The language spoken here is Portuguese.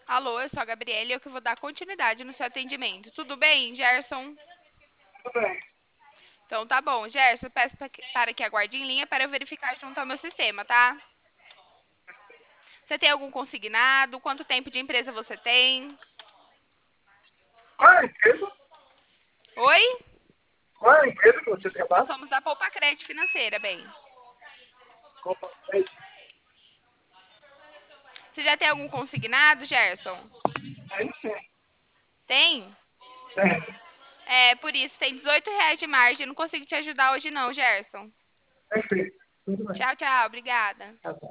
Alô, eu sou a Gabriela e eu que vou dar continuidade no seu atendimento. Tudo bem, Gerson? Tudo bem. Então tá bom. Gerson, eu peço para que aguarde em linha para eu verificar junto ao meu sistema, tá? Você tem algum consignado? Quanto tempo de empresa você tem? Qual é a empresa? Oi? Qual é a empresa que você Nós trabalha? somos da Poupa Crédito Financeira, bem. Copa Crédito. Você já tem algum consignado, Gerson? Aí sim. Tem? Tem. É, por isso, tem R$ 18 de margem. Não consigo te ajudar hoje não, Gerson. Perfeito. Tudo bem. Tchau, tchau. Obrigada. Tá bom.